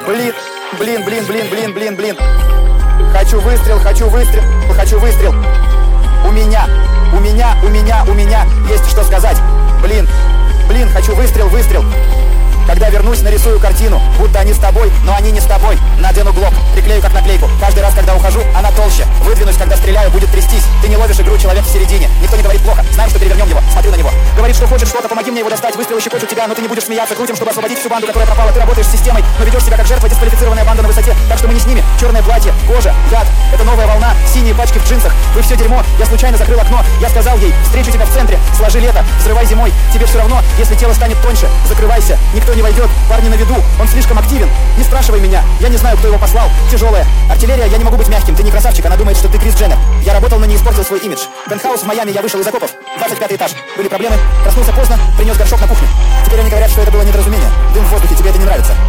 Блин. Хочу выстрел. У меня есть что сказать. Блин, хочу выстрел. Когда вернусь, нарисую картину, будто они с тобой, но они не с тобой. Надену глок, приклею как наклейку. Каждый раз, когда ухожу, она толще. Выдвинусь, когда стреляю, будет трястись. Ты не ловишь игру, человек в середине. Никто не говорит плохо, знаем, что перевернем его. Смотрю на него. Говорит, что хочешь что-то, помоги мне его достать. Выстрелы щекочут тебя, но ты не будешь смеяться. Крутим, чтобы освободить всю банду, которая пропала. Ты работаешь с системой, но ведешь себя как жертва, дисквалифицированная банда на высоте. Так что мы не с ними. Черное платье, кожа, яд. Это новая волна, синие пачки в джинсах. Вы все дерьмо, я случайно закрыл окно. Я сказал ей, встречу тебя в центре. Сложи лето, взрывай зимой. Тебе все равно, если тело станет тоньше. Закрывайся, никто не войдет. Парни на виду, он слишком активен. Не спрашивай меня, я не знаю, кто его послал. Тяжелая артиллерия, я не могу быть мягким. Ты не красавчик, она думает, что ты Крис Дженнер. Я работал, но не испортил свой имидж. Пентхаус в Майами, я вышел из окопов. 25 этаж. Были проблемы, проснулся поздно, принес горшок на кухню. Теперь они говорят, что это было недоразумение. Дым в воздухе, тебе это не нравится.